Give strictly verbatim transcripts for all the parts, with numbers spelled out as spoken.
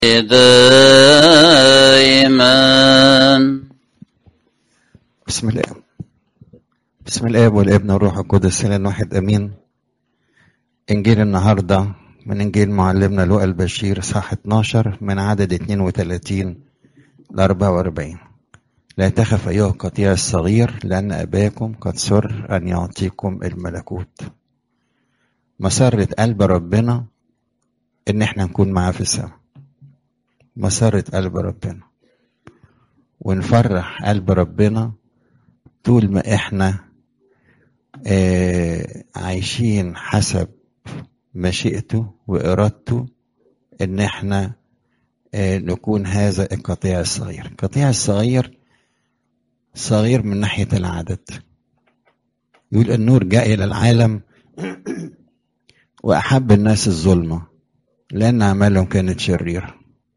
دائما. بسم الله بسم الاب والابن والروح القدس الاله واحد امين. انجيل النهارده من انجيل معلمنا لوقا البشير اصحاح اتناشر من عدد اتنين وتلاتين ل اربعة واربعين. لا تخف ايها القطيع الصغير لان اباكم قد سر ان يعطيكم الملكوت. مسرة قلب ربنا ان احنا نكون معاه في السماء. مسرة قلب ربنا ونفرح قلب ربنا طول ما احنا آه عايشين حسب مشيئته وإرادته ان احنا آه نكون هذا القطيع الصغير. القطيع الصغير صغير من ناحية العدد. يقول النور جاء إلى العالم وأحب الناس الظلمة لأن أعمالهم كانت شريرة.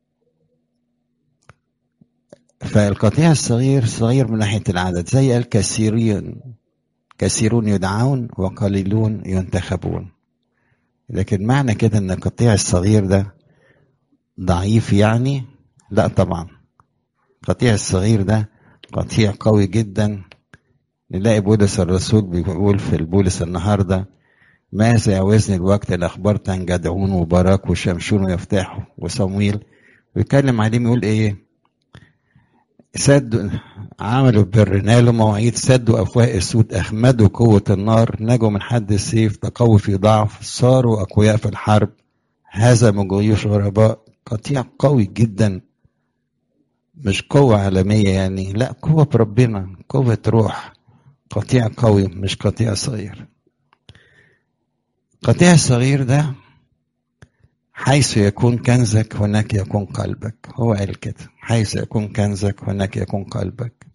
فالقطيع الصغير صغير من ناحية العدد، زي الكثيرين كثيرون يدعون وقليلون ينتخبون. لكن معنى كده ان القطيع الصغير ده ضعيف يعني؟ لا طبعا. القطيع الصغير ده قطيع قوي جدا. نلاقي بولس الرسول بيقول في البولس النهارده: ماذا يعوزني الوقت ان اخبرت عن جدعون وبراك وشمشون ويفتاح وصمويل. ويتكلم عليهم يقول ايه؟ سدوا عملوا البر، نالوا مواعيد، سدوا افواه السود، اخمدوا قوه النار، نجوا من حد السيف، تقووا في ضعف، صاروا اقوياء في الحرب، هزموا جيوش غرباء. قطيع قوي جدا، مش قوه عالميه يعني، لا قوه بربنا، قوه روح. قطيع قوي مش قطيع صغير. القطيع الصغير ده حيث يكون كنزك هناك يكون قلبك. هو قال كده: حيث يكون كنزك هناك يكون قلبك.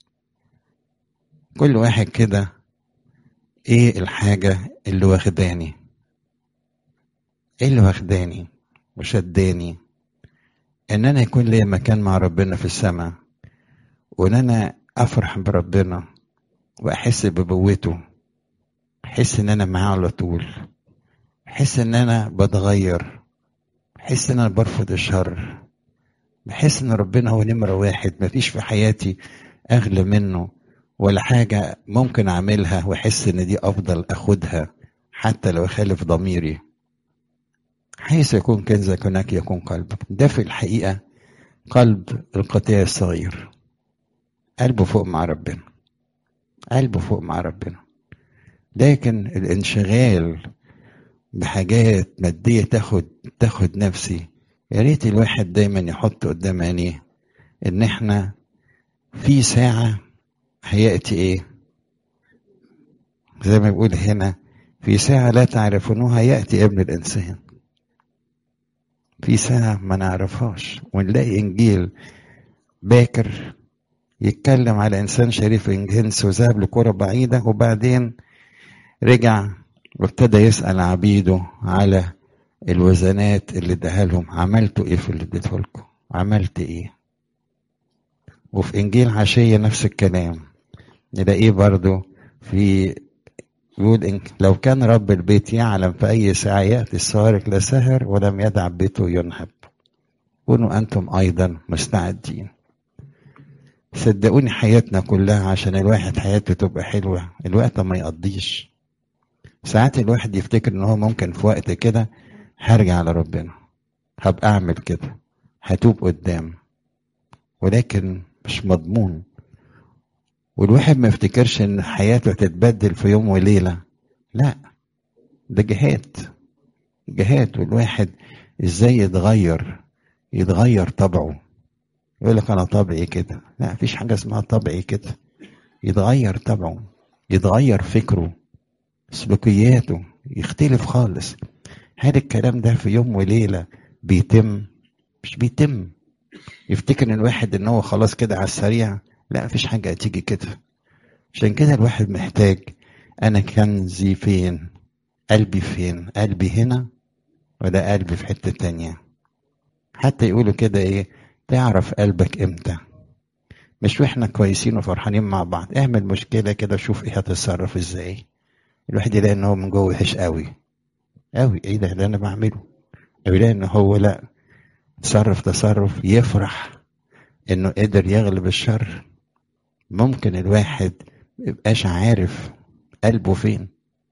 كل واحد كده ايه الحاجة اللي واخداني؟ ايه اللي واخداني وشداني ان انا يكون لي مكان مع ربنا في السماء، وان انا افرح بربنا واحس ببوته، احس ان انا معاه على طول، احس ان انا بتغير، احس ان انا برفض الشر، بحس ان ربنا هو نمرة واحد، مفيش في حياتي اغلى منه ولا حاجة ممكن اعملها واحس ان دي افضل اخدها حتى لو خالف ضميري. حيث يكون كنزك هناك يكون قلبك. ده في الحقيقة قلب القطيع الصغير. قلبه فوق مع ربنا، قلبه فوق مع ربنا. لكن الانشغال بحاجات مادية تاخد تاخد نفسي. يا ريت الواحد دايما يحط قدام عينيه ان احنا في ساعة هيأتي ايه؟ زي ما بيقول هنا: في ساعة لا تعرفونها يأتي ابن الإنسان. في ساعة ما نعرفهاش. ونلاقي إنجيل باكر يتكلم على إنسان شريف الجنس وذهب لقرى بعيدة، وبعدين رجع وابتدى يسأل عبيده على الوزنات اللي اداها لهم: عملتوا ايه في اللي اديته لكم؟ عملت ايه؟ وفي إنجيل عشية نفس الكلام نلاقيه برضو في يقول: إن لو كان رب البيت يعلم في أي ساعة يأتي السارق لسهر ولم يدع بيته ينهب. كونوا أنتم أيضا مستعدين. صدقوني حياتنا كلها عشان الواحد حياته تبقى حلوة الوقت ما يقضيش. ساعات الواحد يفتكر ان هو ممكن في وقت كده هرجع لربنا، هبقى اعمل كده، هتوب قدام، ولكن مش مضمون. والواحد ما يفتكرش ان حياته هتتبدل في يوم وليلة. لا، ده جهاد جهاد. والواحد ازاي يتغير يتغير طبعه. يقول لك انا طبعي كده، لا مفيش حاجة اسمها طبعي كده. يتغير طبعه، يتغير فكره، سلوكياته يختلف خالص. هل الكلام ده في يوم وليلة بيتم؟ مش بيتم. يفتكر ان الواحد ان هو خلاص كده على السريع، لا مفيش حاجة هتيجي كده. عشان كده الواحد محتاج: انا كنزي فين؟ قلبي فين؟ قلبي هنا ولا قلبي في حتة تانية؟ حتى يقولوا كده ايه: تعرف قلبك امتى؟ مش واحنا كويسين وفرحانين مع بعض، اعمل مشكلة كده شوف ايه هتتصرف ازاي. الواحد يلاقي ان هو من جوه وحش قوي قوي. ايه ده اللي انا بعمله؟ او يلاقي ان هو لا تصرف تصرف يفرح انه قدر يغلب الشر. ممكن الواحد ميبقاش عارف قلبه فين،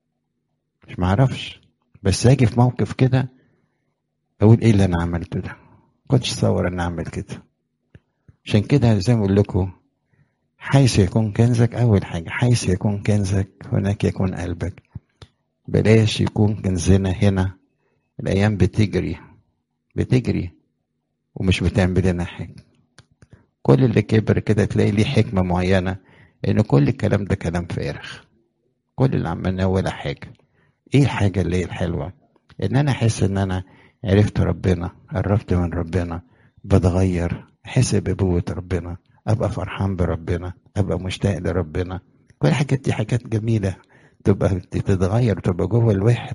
مش معرفش، بس اجي في موقف كده اقول ايه اللي انا عملته ده، كنتش اتصور ان اعمل كده. عشان كده زي ما بقول لكم، حيث يكون كنزك، اول حاجه حيث يكون كنزك هناك يكون قلبك. بلاش يكون كنزنا هنا. الايام بتجري بتجري ومش بتعمل لنا حاجه. كل اللي كبر كده تلاقي ليه حكمه معينه ان كل الكلام ده كلام فارغ. كل اللي عملناه ولا حاجه. ايه الحاجه اللي هي الحلوه؟ ان انا احس ان انا عرفت ربنا، قربت من ربنا، بتغير، احس بابوة ربنا، ابقى فرحان بربنا، ابقى مشتاق لربنا. كل الحاجات دي حاجات جميله تبقى تتغير، تبقى جوه الواحد.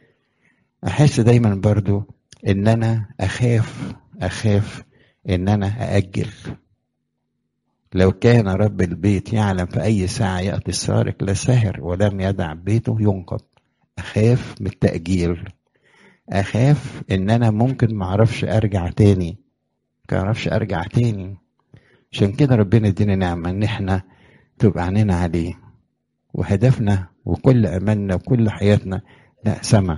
احس دايما برضو ان انا اخاف اخاف ان انا ااجل. لو كان رب البيت يعلم في اي ساعه ياتي السارق لسهر ولم يدع بيته ينقض. اخاف من التاجيل. اخاف ان انا ممكن معرفش ارجع تاني معرفش ارجع تاني. عشان كده ربنا يدينا نعمه ان احنا تبقى عينينا عليه، وهدفنا وكل املنا وكل حياتنا لا سما.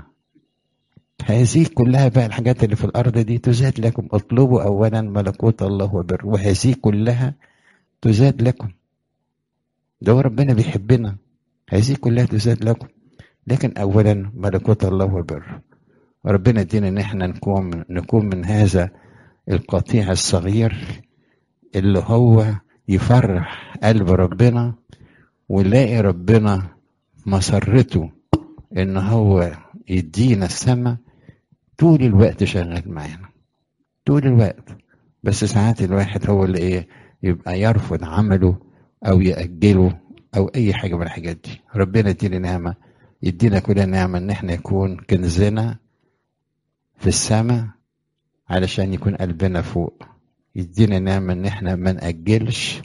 هذه كلها بقى الحاجات اللي في الارض دي تزاد لكم. اطلبوا اولا ملكوت الله وبر، وهذه كلها تزاد لكم. ده هو ربنا بيحبنا. هذه كلها تزاد لكم، لكن اولا ملكوت الله وبر. ربنا يدينا ان احنا نكون نكون من هذا القطيع الصغير اللي هو يفرح قلب ربنا، ويلاقي ربنا مسرته ان هو يدينا السماء طول الوقت شغال معانا طول الوقت. بس ساعات الواحد هو اللي ايه يبقى يرفض عمله او يأجله او اي حاجة من الحاجات دي. ربنا يدينا نعمة، يدينا كلنا نعمة ان احنا يكون كنزنا في السماء علشان يكون قلبنا فوق. يدينا نعمة ان احنا ما نأجلش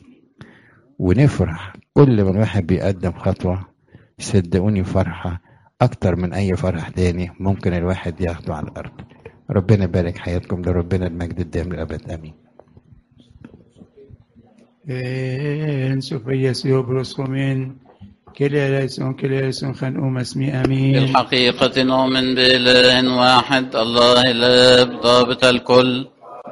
ونفرح. كل ما الواحد بيقدم خطوة صدقوني فرحة اكتر من اي فرح تاني ممكن الواحد ياخده على الارض. ربنا يبارك حياتكم، لربنا المجد الدائم للابد امين. En Sofías y obros comen, que le son que le son خان أم اسمي أمين. بالحقيقة نؤمن بإله واحد الله الآب ضابط الكل،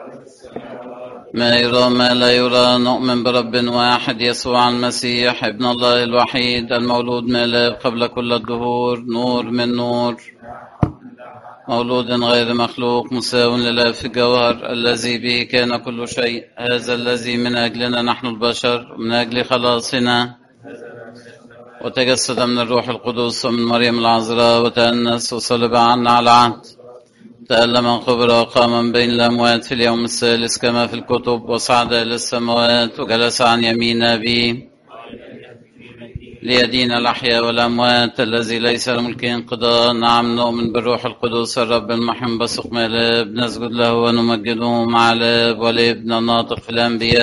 ما يرى ما لا يرى. نؤمن برب واحد يسوع المسيح ابن الله الوحيد المولود من الآب قبل كل الدهور، نور من نور، مولود غير مخلوق، مساو لله في الجوهر، الذي به كان كل شيء. هذا الذي من أجلنا نحن البشر من أجل خلاصنا وتجسد من الروح القدس ومن مريم العذراء وتأنس وصلب عنا على عهد، تألم قبر وقام من بين الأموات في اليوم الثالث كما في الكتب، وصعد إلى السماوات وجلس عن يمين أبيه ليدين الأحياء والأموات، الذي ليس لملك انقضاء. نعم نؤمن بالروح القدس الرب المحب بثق من الآب، نسجد له ونمجده مع الآب والابن الناطق في الأنبياء